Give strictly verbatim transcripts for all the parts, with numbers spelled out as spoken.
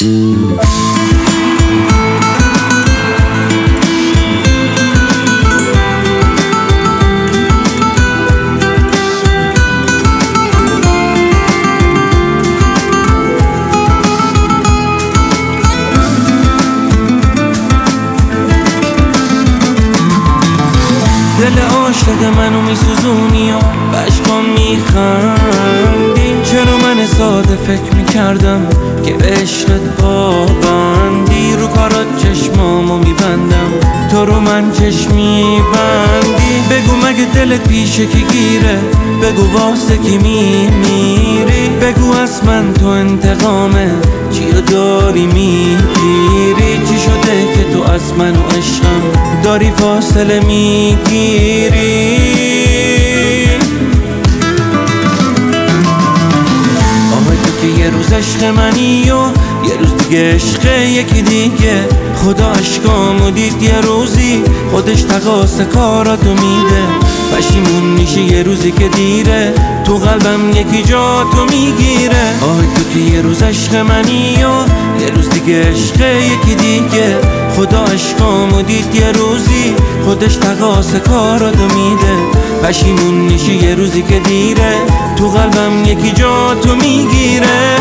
دل عاشق منو میسوزونی و بشکام میخندی. چرا من ساده فکر میکردم که به عشقت پابندی. رو کارات چشمامو میبندم تو رو من چشمی بندی. بگو مگه دلت پیشه کی گیره، بگو واسه کی میمیری. بگو از من تو انتقامه چیو داری میگیری. چی شده که تو از من و عشقم داری فاصله میگیری. آهای تو که یه روز عشق منی و یه روز دیگه عشق یکی دیگه. خدا عشقامو دید یه روزی خودش تقاس کاراتو میده. پشیمون میشی یه روزی که دیره تو قلبم یکی جا تو میگیره. آهای تو که یه روز عشق منی و یه روز دیگه عشق یکی دیگه. خدا عشقامو دید یه روزی خودش تقاس کاراتو میده. پشیمون میشی یه روزی که دیره تو قلبم یکی جا تو میگیره.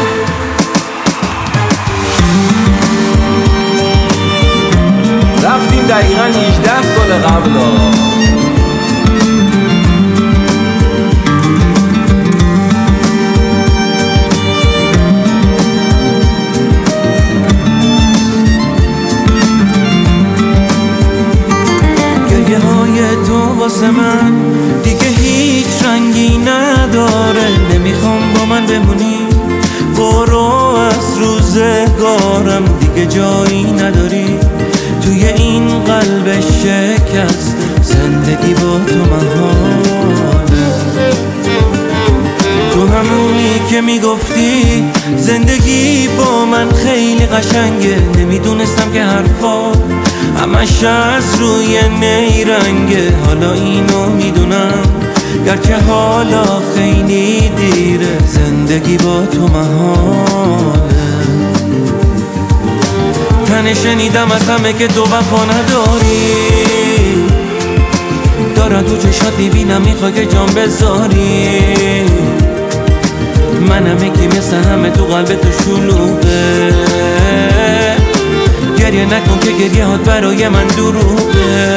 رفتیم دقیقا هجده سال قبل ها. گریه های تو واسه من دیگه هیچ رنگی نداره. نمیخوام با من بمونی، برو از روزگارم دیگه جایی نداری. توی این قلب شکست زندگی با تو محاله. تو همونی که میگفتی زندگی با من خیلی قشنگه. نمیدونستم که حرفا همش از روی نیرنگه. حالا اینو میدونم گرچه حالا خیلی دیره. زندگی با تو محاله. تنه شنیدم از همه که تو وفا نداری. دارم تو چشات میبینم میخوای که جان بذاری. منم یکی مثل همه تو قلب تو شلوغه. گریه نکن که گریه هات برای من دروغه.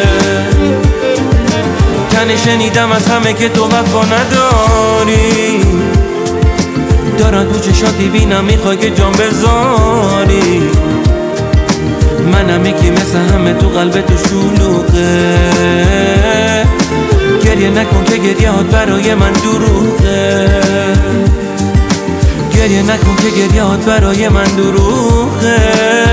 تنه شنیدم از همه که تو وفا نداری. دارم تو چشات میبینم میخوای که جان بذاری. منم یکی مثل همه تو قلب تو شلوغه. گریه نکن که گریه هات برای من دروغه. گریه نکن که گریه هات برای من دروغه.